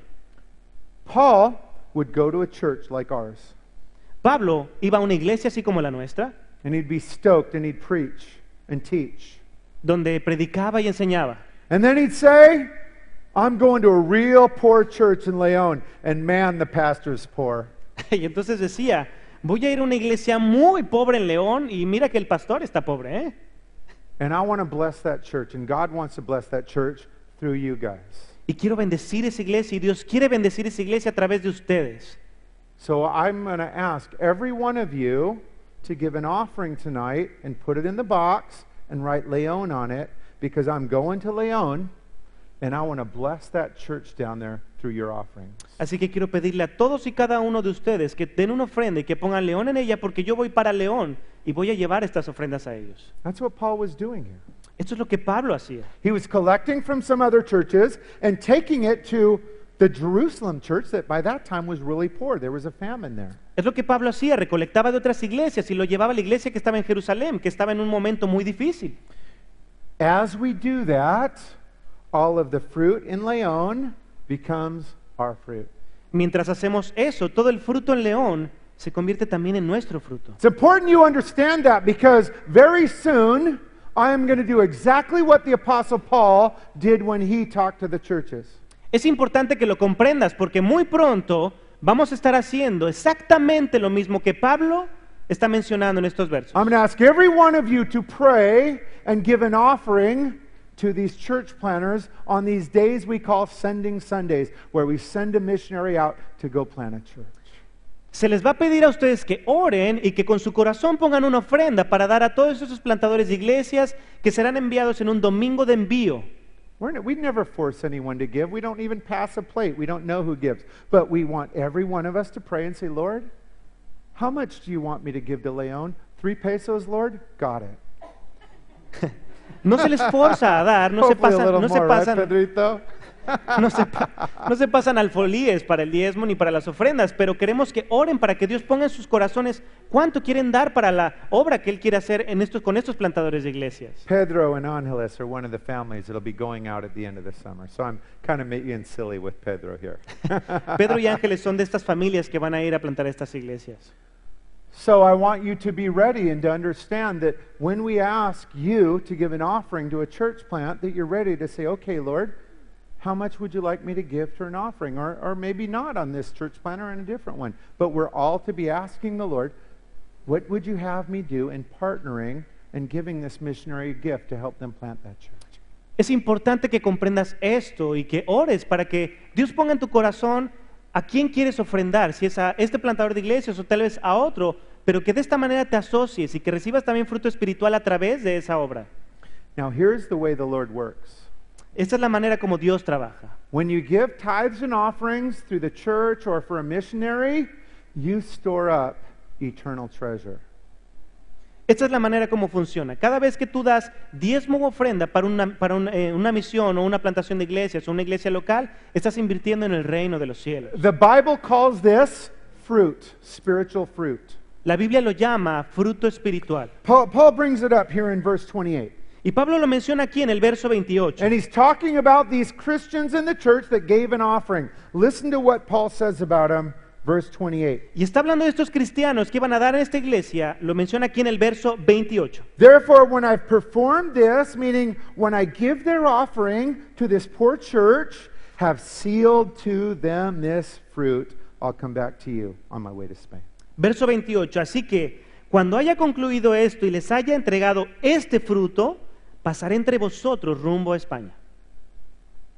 Paul would go to a church like ours, Pablo iba a una iglesia así como la nuestra, and he'd be stoked and he'd preach and teach. donde predicaba y enseñaba. And then he'd say, I'm going to a real poor church in Leon, and man, the pastor's poor. Y entonces decía, voy a ir a una iglesia muy pobre en León y mira que el pastor está pobre, ¿eh? And I want to bless that church, and God wants to bless that church through you guys. Y quiero bendecir esa iglesia y Dios quiere bendecir esa iglesia a través de ustedes. So I'm going to ask every one of you to give an offering tonight and put it in the box and write Leon on it, because I'm going to Leon and I want to bless that church down there through your offerings. Así que quiero pedirle a todos y cada uno de ustedes que den una ofrenda y que pongan León en ella, porque yo voy para León y voy a llevar estas ofrendas a ellos. That's what Paul was doing here. Esto es lo que Pablo hacía. He was collecting from some other churches and taking it to the Jerusalem church that by that time was really poor. There was a famine there. Es lo que Pablo hacía, recolectaba de otras iglesias y lo llevaba a la iglesia que estaba en Jerusalén, que estaba en un momento muy difícil. As we do that, all of the fruit in Leon becomes our fruit. Mientras hacemos eso, todo el fruto en León se convierte también en nuestro fruto. It's important you understand that, because very soon I am going to do exactly what the Apostle Paul did when he talked to the churches. Es importante que lo comprendas porque muy pronto vamos a estar haciendo exactamente lo mismo que Pablo está mencionando en estos versos. I'm going to ask every one of you to pray and give an offering to these church planners on these days we call Sending Sundays, where we send a missionary out to go plant a church. Se les va a pedir a ustedes que oren y que con su corazón pongan una ofrenda para dar a todos esos plantadores de iglesias que serán enviados en un domingo de envío. We're n- we never force anyone to give. We don't even pass a plate. We don't know who gives. But we want every one of us to pray and say, Lord, how much do you want me to give to Leon? Three pesos, Lord? Got it. No se les forza a dar, no se Hopefully a pasan, little no se more, right, pasan, Pedrito? no se, pa- no se pasan alfolíes para el diezmo ni para las ofrendas, pero queremos que oren para que Dios ponga en sus corazones cuánto quieren dar para la obra que Él quiere hacer en estos, con estos plantadores de iglesias. Pedro and Angeles are one of the families that'll be going out at the end of the summer. So I'm kind of being silly with Pedro here. Pedro y Ángeles son de estas familias que van a ir a plantar estas iglesias. So I want you to be ready and to understand that when we ask you to give an offering to a church plant, that you're ready to say, okay, Lord, how much would you like me to give for an offering? Or, or maybe not on this church plant or in a different one. But we're all to be asking the Lord, what would you have me do in partnering and giving this missionary a gift to help them plant that church? Es importante que comprendas esto y que ores para que Dios ponga en tu corazón a quién quieres ofrendar, si es a este plantador de iglesias o tal vez a otro, pero que de esta manera te asocies y que recibas también fruto espiritual a través de esa obra. Now here's the way the Lord works. Esta es la manera como Dios trabaja. When you give tithes and offerings through the church or for a missionary, you store up eternal treasure. Esta es la manera como funciona. Cada vez que tú das diezmo o ofrenda para una, para una, eh, una misión o una plantación de iglesias o una iglesia local, estás invirtiendo en el reino de los cielos. The Bible calls this fruit, spiritual fruit. La Biblia lo llama fruto espiritual. Paul, Paul brings it up here in verse twenty-eight. Y Pablo lo menciona aquí en el verso veintiocho. And he's talking about these Christians in the church that gave an offering. Listen to what Paul says about them, verse twenty-eight. Y está hablando de estos cristianos que iban a dar en esta iglesia, lo menciona aquí en el verso veintiocho. Therefore, when I've performed this, meaning when I give their offering to this poor church, have sealed to them this fruit, I'll come back to you on my way to Spain. Verso veintiocho, así que cuando haya concluido esto y les haya entregado este fruto, pasaré entre vosotros rumbo a España.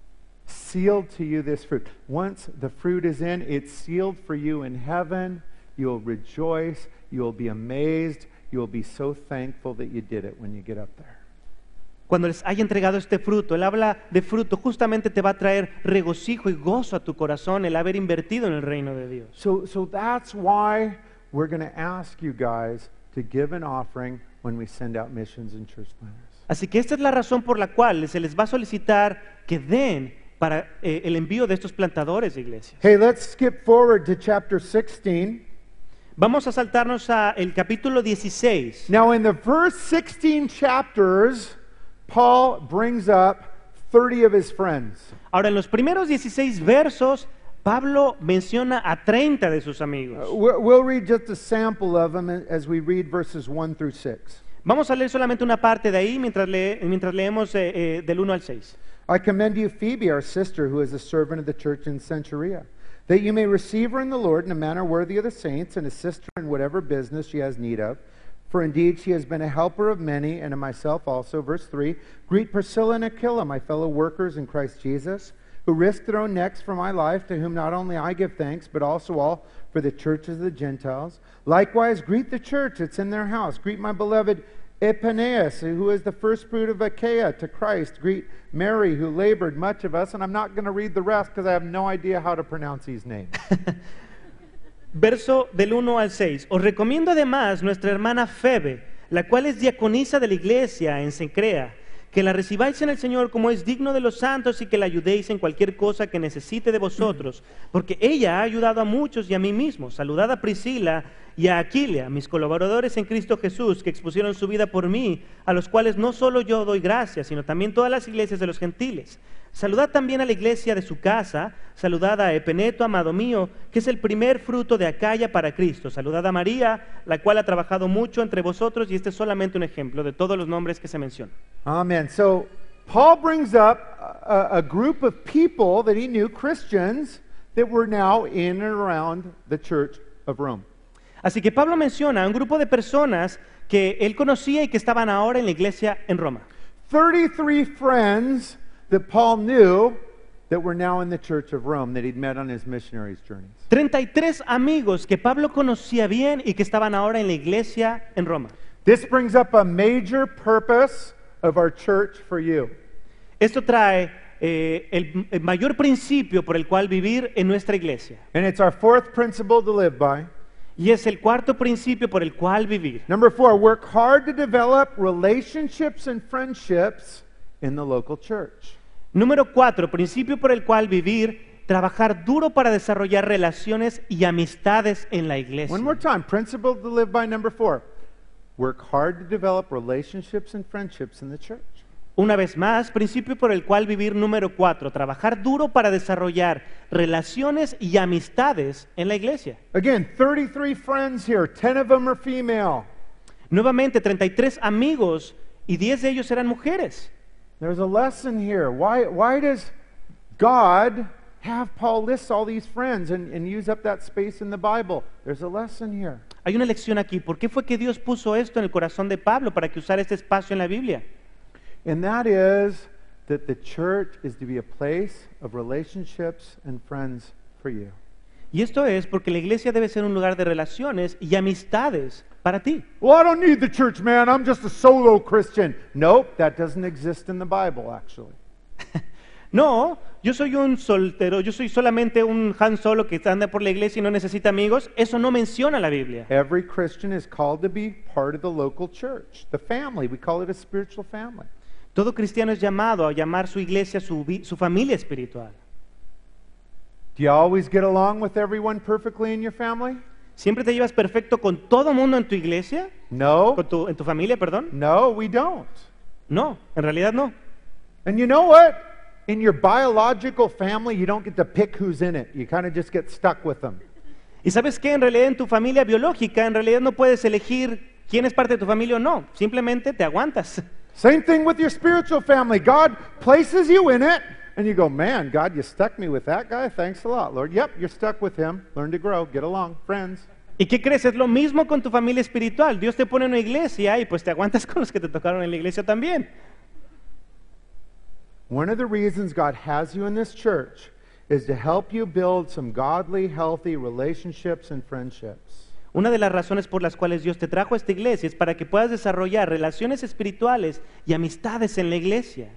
sealed to you this fruit. Once the fruit is in, it's sealed for you in heaven. You'll rejoice. You'll be amazed. You'll be so thankful that you did it when you get up there. Cuando les haya entregado este fruto, él habla de fruto, justamente te va a traer regocijo y gozo a tu corazón el haber invertido en el reino de Dios. So, so that's why we're going to ask you guys to give an offering when we send out missions and church planners. Así que esta es la razón por la cual se les va a solicitar que den para eh, el envío de estos plantadores de iglesias. Hey, let's skip forward to chapter sixteen. Vamos a saltarnos a el capítulo dieciséis. Now, in the first sixteen chapters, Paul brings up thirty of his friends. Ahora, en los primeros dieciséis versos, Pablo menciona a treinta de sus amigos. Uh, we- we'll read just a sample of them as we read verses one through six. Vamos a leer solamente una parte de ahí mientras, lee- mientras leemos eh, eh, del uno al seis. I commend to you Phoebe, our sister, who is a servant of the church in Centuria, that you may receive her in the Lord in a manner worthy of the saints, and assist her in whatever business she has need of. For indeed she has been a helper of many, and of myself also. Verse three, greet Priscilla and Aquila, my fellow workers in Christ Jesus, who risked their own necks for my life, to whom not only I give thanks, but also all for the churches of the Gentiles. Likewise, greet the church that's in their house. Greet my beloved Epaneus, who is the first fruit of Achaia to Christ. Greet Mary, who labored much of us. And I'm not going to read the rest because I have no idea how to pronounce these names. Verso del uno al seis. Os recomiendo además nuestra hermana Febe, la cual es diaconisa de la iglesia en Cencrea, que la recibáis en el Señor como es digno de los santos y que la ayudéis en cualquier cosa que necesite de vosotros, porque ella ha ayudado a muchos y a mí mismo. Saludad a Priscila y a Aquila, mis colaboradores en Cristo Jesús, que expusieron su vida por mí, a los cuales no solo yo doy gracias, sino también todas las iglesias de los gentiles. Saludad también a la iglesia de su casa, saludad a Epeneto, amado mío, que es el primer fruto de Acaya para Cristo. Saludad a María, la cual ha trabajado mucho entre vosotros, y este es solamente un ejemplo de todos los nombres que se mencionan. Amen. So Paul brings up a, a group of people that he knew, Christians, that were now in and around the church of Rome. Así que Pablo menciona a un grupo de personas que él conocía y que estaban ahora en la iglesia en Roma. thirty-three friends that Paul knew that were now in the church of Rome that he'd met on his missionaries journeys. treinta y tres amigos que Pablo conocía bien y que estaban ahora en la iglesia en Roma. This brings up a major purpose of our church for you. Esto trae eh, el, el mayor principio por el cual vivir en nuestra iglesia. And it's our fourth principle to live by. Y es el cuarto principio por el cual vivir. Number four, work hard to develop relationships and friendships in the local church. Número cuatro, principio por el cual vivir, trabajar duro para desarrollar relaciones y amistades en la iglesia. One more time, principle to live by number four. Work hard to develop relationships and friendships in the church. Una vez más, principio por el cual vivir número cuatro, trabajar duro para desarrollar relaciones y amistades en la iglesia. Again, thirty-three friends here, ten of them are female. Nuevamente, treinta y tres amigos y diez de ellos eran mujeres. There's a lesson here. Why, why does God have Paul list all these friends and, and use up that space in the Bible? There's a lesson here. Hay una lección aquí. ¿Por qué fue que Dios puso esto en el corazón de Pablo para que usara este espacio en la Biblia? And that is that the church is to be a place of relationships and friends for you. Y esto es porque la iglesia debe ser un lugar de relaciones y amistades para ti. Well, I don't need the church, man. I'm just a solo Christian. Nope, that doesn't exist in the Bible, actually. No, yo soy un soltero, yo soy solamente un Han Solo que anda por la iglesia y no necesita amigos. Eso no menciona la Biblia. Every Christian is called to be part of the local church, the family. We call it a spiritual family. Todo cristiano es llamado a llamar su iglesia su, vi- su familia espiritual. Do you always get along with everyone perfectly in your family? ¿Siempre te llevas perfecto con todo mundo en tu iglesia? No. ¿Con tu, en tu familia, perdón? No, we don't. No, en realidad no. And you know what? In your biological family, you don't get to pick who's in it. You kind of just get stuck with them. ¿Y sabes qué? En realidad en tu familia biológica, en realidad no puedes elegir quién es parte de tu familia o no. Simplemente te aguantas. Same thing with your spiritual family. God places you in it, and you go, man, God, you stuck me with that guy. Thanks a lot, Lord. Yep, you're stuck with him. Learn to grow. Get along. Friends. ¿Y qué crees? Es lo mismo con tu familia espiritual. Dios te pone en una iglesia y pues te aguantas con los que te tocaron en la iglesia también. One of the reasons God has you in this church is to help you build some godly, healthy relationships and friendships. Una de las razones por las cuales Dios te trajo a esta iglesia es para que puedas desarrollar relaciones espirituales y amistades en la iglesia.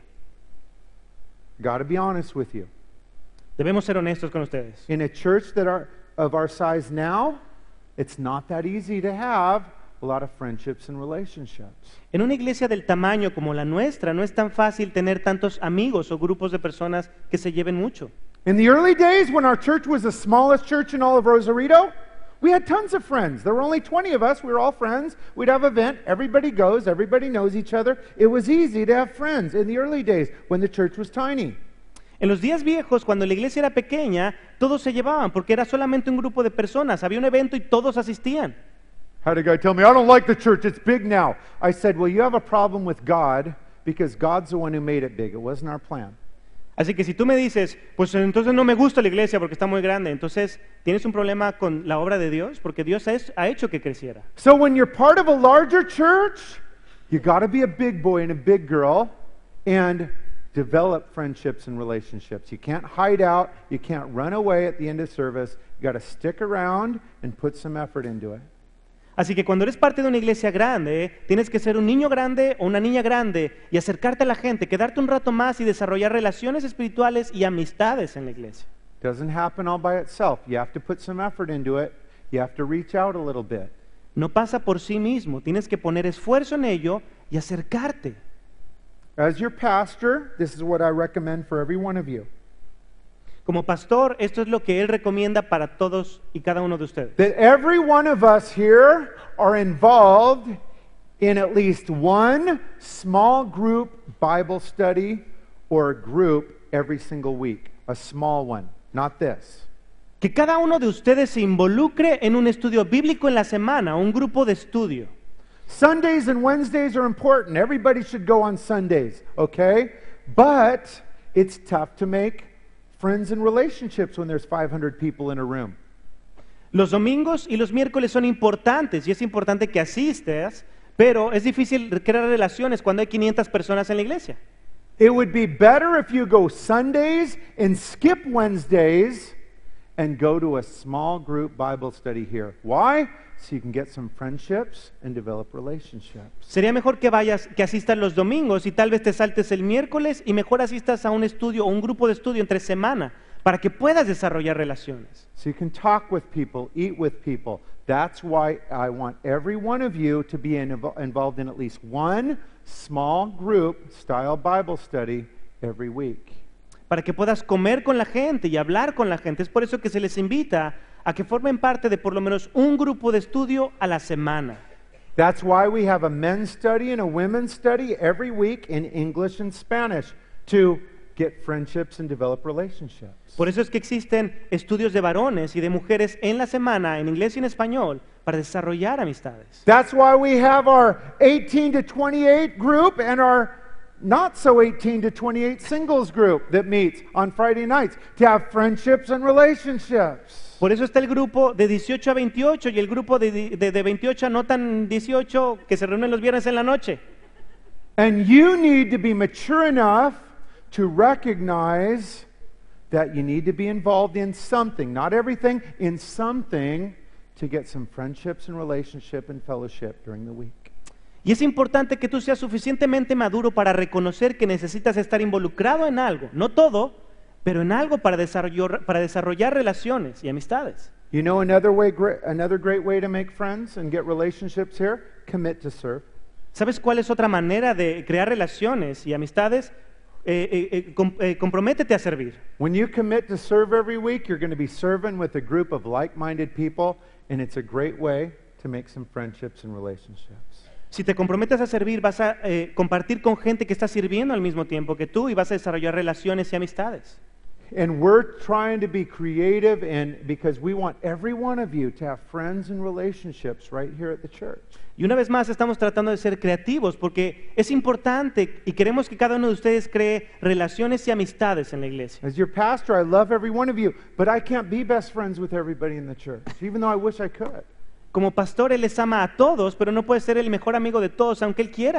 Got to be honest with you. Debemos ser honestos con ustedes. In a church that are of our size now, it's not that easy to have a lot of friendships and relationships. En una iglesia del tamaño como la nuestra, no es tan fácil tener tantos amigos o grupos de personas que se lleven mucho. In the early days, when our church was the smallest church in all of Rosarito, we had tons of friends. There were only twenty of us. We were all friends. We'd have an event. Everybody goes. Everybody knows each other. It was easy to have friends in the early days when the church was tiny. En los días viejos, cuando la iglesia era pequeña, todos se llevaban porque era solamente un grupo de personas. Había un evento y todos asistían. Had a guy tell me, I don't like the church. It's big now. I said, well, you have a problem with God because God's the one who made it big. It wasn't our plan. Así que si tú me dices, pues entonces no me gusta la iglesia porque está muy grande, entonces tienes un problema con la obra de Dios porque Dios ha, ha hecho que creciera. So when you're part of a larger church, you got to be a big boy and a big girl and develop friendships and relationships. You can't hide out. You can't run away at the end of service. You got to stick around and put some effort into it. Así que cuando eres parte de una iglesia grande, tienes que ser un niño grande o una niña grande y acercarte a la gente, quedarte un rato más y desarrollar relaciones espirituales y amistades en la iglesia. Doesn't happen all by itself. You have to put some effort into it. You have to reach out a little bit. No pasa por sí mismo, tienes que poner esfuerzo en ello y acercarte. As your pastor, this is what I recommend for every one of you. Como pastor, esto es lo que él recomienda para todos y cada uno de ustedes. That every one of us here are involved in at least one small group Bible study or group every single week. A small one, not this. Que cada uno de ustedes se involucre en un estudio bíblico en la semana, un grupo de estudio. Sundays and Wednesdays are important. Everybody should go on Sundays, okay? But it's tough to make friends and relationships when there's five hundred people in a room. Los domingos y los miércoles son importantes y es importante que asistas, pero es difícil crear relaciones cuando hay quinientas personas en la iglesia. It would be better if you go Sundays and skip Wednesdays and go to a small group Bible study here. Why? So you can get some friendships and develop relationships. Sería mejor que vayas, que asistas los domingos y tal vez te saltes el miércoles y mejor asistas a un estudio o un grupo de estudio entre semana para que puedas desarrollar relaciones. So you can talk with people, eat with people. That's why I want every one of you to be in, involved in at least one small group style Bible study every week. Para que puedas comer con la gente y hablar con la gente. Es por eso que se les invita a que formen parte de por lo menos un grupo de estudio a la semana. That's why we have a men's study and a women's study every week in English and Spanish to get friendships and develop relationships. Por eso es que existen estudios de varones y de mujeres en la semana, en inglés y en español, para desarrollar amistades. That's why we have our eighteen to twenty-eight group and our not so eighteen to twenty-eight singles group that meets on Friday nights to have friendships and relationships. Por eso está el grupo de dieciocho a veintiocho y el grupo de, de, de veintiocho a no tan dieciocho que se reúnen los viernes en la noche. And you need to be mature enough to recognize that you need to be involved in something, not everything, in something to get some friendships and relationship and fellowship during the week. Y es importante que tú seas suficientemente maduro para reconocer que necesitas estar involucrado en algo, no todo, pero en algo para desarrollar, para desarrollar relaciones y amistades. You know another way, great, another great way to make friends and get relationships here? Commit to serve. ¿Sabes cuál es otra manera de crear relaciones y amistades? Eh, eh, eh, com, eh, comprométete a servir. When you commit to serve every week, you're going to be serving with a group of like-minded people, and it's a great way to make some friendships and relationships. Si te comprometes a servir, vas a eh, compartir con gente que está sirviendo al mismo tiempo que tú y vas a desarrollar relaciones y amistades. And we're trying to be creative, and because we want every one of you to have friends and relationships right here at the church. Y una vez más estamos tratando de ser creativos porque es importante y queremos que cada uno de ustedes cree relaciones y amistades en la iglesia. As your pastor, I love every one of you, but I can't be best friends with everybody in the church, even though I wish I could. Como pastor, Él les ama a todos, pero no puede ser el mejor amigo de todos, aunque Él quiera.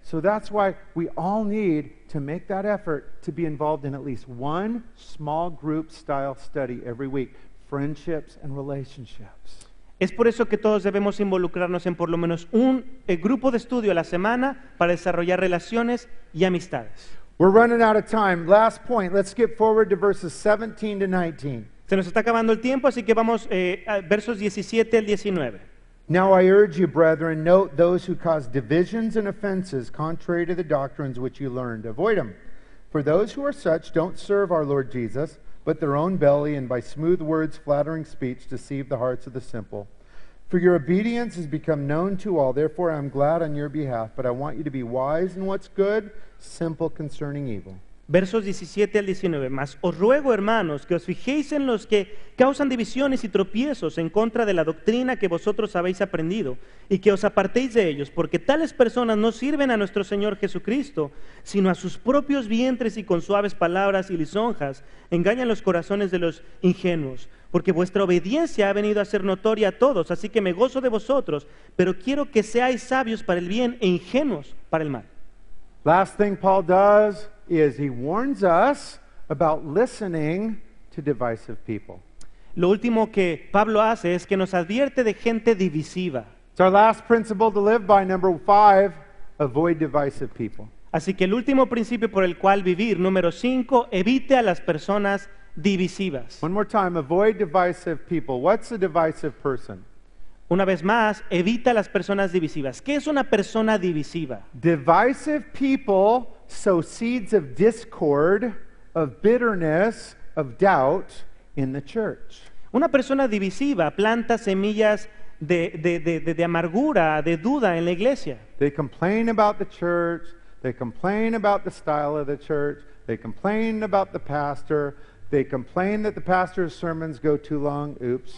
So that's why we all need to make that effort to be involved in at least one small group style study every week, friendships and relationships. Es por eso que todos debemos involucrarnos en por lo menos un eh, grupo de estudio a la semana para desarrollar relaciones y amistades. We're running out of time. Last point. Let's skip forward to verses seventeen to nineteen. Se nos está acabando el tiempo, así que vamos eh, a versos diecisiete al diecinueve. Now I urge you, brethren, note those who cause divisions and offenses contrary to the doctrines which you learned. Avoid them. For those who are such don't serve our Lord Jesus, but their own belly, and by smooth words, flattering speech, deceive the hearts of the simple. For your obedience has become known to all. Therefore I am glad on your behalf, but I want you to be wise in what's good, simple concerning evil. Versos diecisiete al diecinueve. Mas os ruego, hermanos, que os fijéis en los que causan divisiones y tropiezos en contra de la doctrina que vosotros habéis aprendido, y que os apartéis de ellos, porque tales personas no sirven a nuestro Señor Jesucristo, sino a sus propios vientres, y con suaves palabras y lisonjas engañan los corazones de los ingenuos. Porque vuestra obediencia ha venido a ser notoria a todos, así que me gozo de vosotros, pero quiero que seáis sabios para el bien e ingenuos para el mal. Last thing Paul does is he warns us about listening to divisive people. Lo último que Pablo hace es que nos advierte de gente divisiva. It's our last principle to live by. Number five, avoid divisive people. Así que el último principio por el cual vivir, número cinco, evite a las personas divisivas. One more time, avoid divisive people. What's a divisive person? Una vez más, evita a las personas divisivas. ¿Qué es una persona divisiva? Divisive people sow seeds of discord, of bitterness, of doubt in the church. Una persona divisiva planta semillas de, de, de, de, de amargura, de duda en la iglesia. They complain about the church, they complain about the style of the church, they complain about the pastor, they complain that the pastor's sermons go too long. Oops.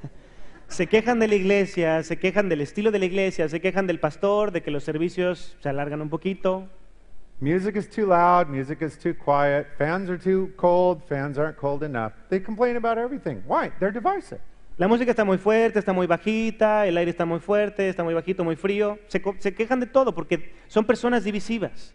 Se quejan de la iglesia, se quejan del estilo de la iglesia, se quejan del pastor, de que los servicios se alargan un poquito. Music is too loud, music is too quiet, fans are too cold, fans aren't cold enough. They complain about everything. Why? They're divisive. La música está muy fuerte, está muy bajita, el aire está muy fuerte, está muy bajito, muy frío. Se, se quejan de todo porque son personas divisivas.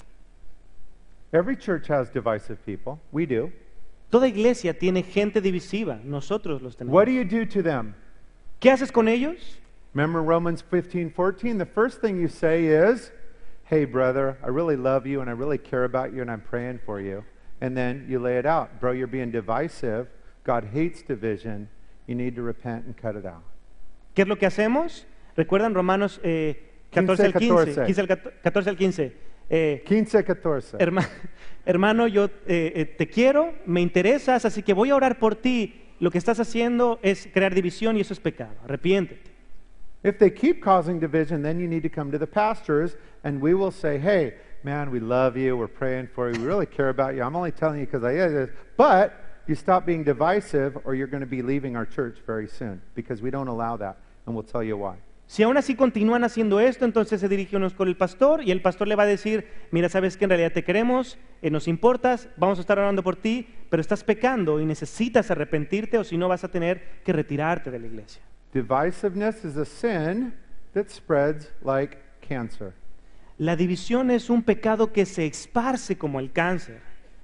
Every church has divisive people. We do. Toda iglesia tiene gente divisiva. Nosotros los tenemos. What do you do to them? ¿Qué haces con ellos? Remember Romans fifteen fourteen? The first thing you say is, hey, brother, I really love you and I really care about you and I'm praying for you. And then you lay it out. Bro, you're being divisive. God hates division. You need to repent and cut it out. ¿Qué es lo que hacemos? ¿Recuerdan Romanos eh, catorce al quince? quince al catorce al quince. Eh, quince catorce. Herma, hermano, yo eh, eh, te quiero, me interesas, así que voy a orar por ti. Lo que estás haciendo es crear división y eso es pecado. Arrepiéntete. If they keep causing division, then you need to come to the pastors and we will say, hey, man, we love you, we're praying for you, we really care about you. I'm only telling you because I am. But you stop being divisive or you're going to be leaving our church very soon because we don't allow that and we'll tell you why. Si aún así continúan haciendo esto, entonces se dirige unos con el pastor y el pastor le va a decir, mira, sabes que en realidad te queremos, eh, nos importas, vamos a estar orando por ti, pero estás pecando y necesitas arrepentirte o si no vas a tener que retirarte de la iglesia. Divisiveness is a sin that spreads like cancer. La división es un pecado que se esparce como el cáncer.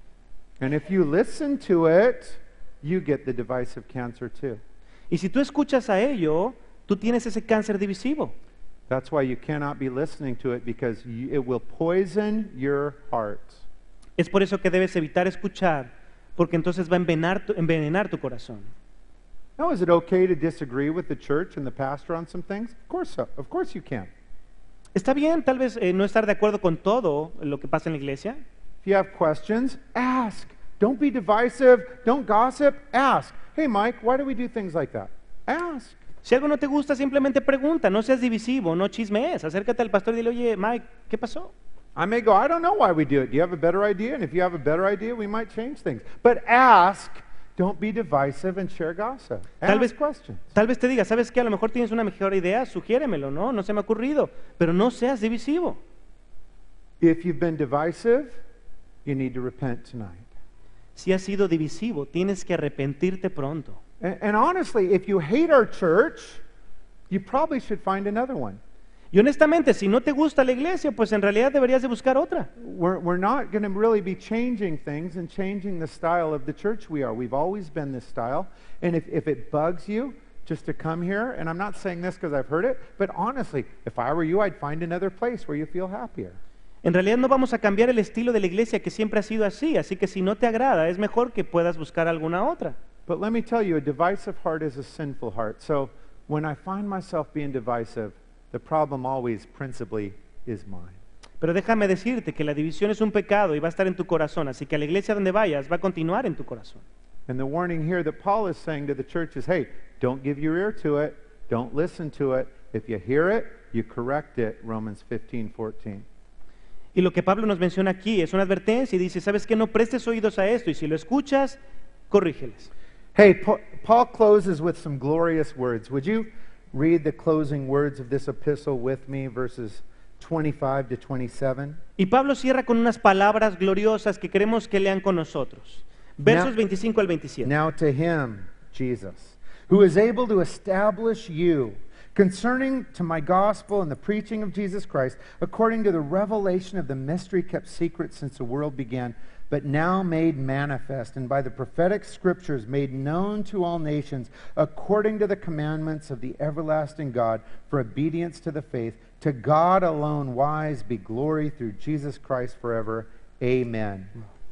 And if you listen to it, you get the divisive cancer too. Y si tú escuchas a ello, tú tienes ese cáncer divisivo. That's why you cannot be listening to it because you, it will poison your heart. Es por eso que debes evitar escuchar, porque entonces va a envenenar tu, envenenar tu corazón. Now, is it okay to disagree with the church and the pastor on some things? Of course so. Of course you can. Está bien, tal vez eh, no estar de acuerdo con todo lo que pasa en la iglesia. If you have questions, ask. Don't be divisive. Don't gossip. Ask. Hey, Mike, why do we do things like that? Ask. Si algo no te gusta, simplemente pregunta, no seas divisivo, no chismees. Acércate al pastor y dile, oye, Mike, ¿qué pasó? I may go, I don't know why we do it. Do you have a better idea? And if you have a better idea, we might change things. But ask. Don't be divisive and share gossip. Ask Tal vez, questions. tal vez te diga, ¿sabes qué? A lo mejor tienes una mejor idea, sugiéremelo, ¿no? No se me ha ocurrido. Pero no seas divisivo. If you've been divisive, you need to repent tonight. Si has sido divisivo, tienes que arrepentirte pronto. And, and honestly, if you hate our church, you probably should find another one. Y honestamente, si no te gusta la iglesia, pues en realidad deberías de buscar otra. We're, we're not going to really be changing things and changing the style of the church we are. We've always been this style. And if, if it bugs you just to come here, and I'm not saying this because I've heard it, but honestly, if I were you, I'd find another place where you feel happier. En realidad no vamos a cambiar el estilo de la iglesia que siempre ha sido así, así que si no te agrada, es mejor que puedas buscar alguna otra. But let me tell you, a divisive heart is a sinful heart. So when I find myself being divisive, the problem always principally is mine. Pero déjame decirte que la división es un pecado y va a estar en tu corazón, así que a la iglesia donde vayas va a continuar en tu corazón. And the warning here that Paul is saying to the church is, hey, don't give your ear to it, don't listen to it. If you hear it, you correct it, Romans fifteen fourteen. Y lo que Pablo nos menciona aquí es una advertencia y dice, ¿sabes qué? No prestes oídos a esto y si lo escuchas, corrígeles. Hey, Pa- Paul closes with some glorious words. Would you read the closing words of this epistle with me, verses twenty-five to twenty-seven? Y Pablo cierra con unas palabras gloriosas que queremos que lean con nosotros. Versos Now- veinticinco al veintisiete. Now to him, Jesus, who is able to establish you concerning to my gospel and the preaching of Jesus Christ, according to the revelation of the mystery kept secret since the world began, but now made manifest, and by the prophetic scriptures made known to all nations, according to the commandments of the everlasting God, for obedience to the faith, to God alone wise be glory through Jesus Christ forever. Amen.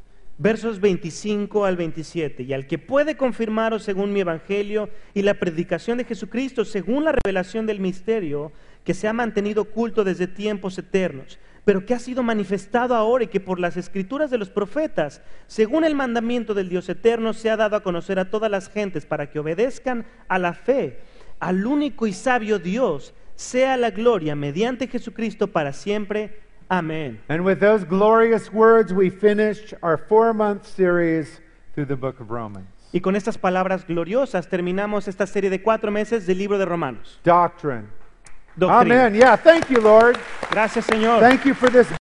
Versos veinticinco al veintisiete. Y al que puede confirmaros según mi evangelio y la predicación de Jesucristo, según la revelación del misterio que se ha mantenido oculto desde tiempos eternos, pero que ha sido manifestado ahora y que por las escrituras de los profetas, según el mandamiento del Dios eterno, se ha dado a conocer a todas las gentes para que obedezcan a la fe, al único y sabio Dios, sea la gloria mediante Jesucristo para siempre. Amén. And with those glorious words, we finished our four-month series through the book of Romans. Y con estas palabras gloriosas terminamos esta serie de cuatro meses del libro de Romanos. Doctrine. Doctrina. Amen. Yeah, thank you, Lord. Gracias, Señor. Thank you for this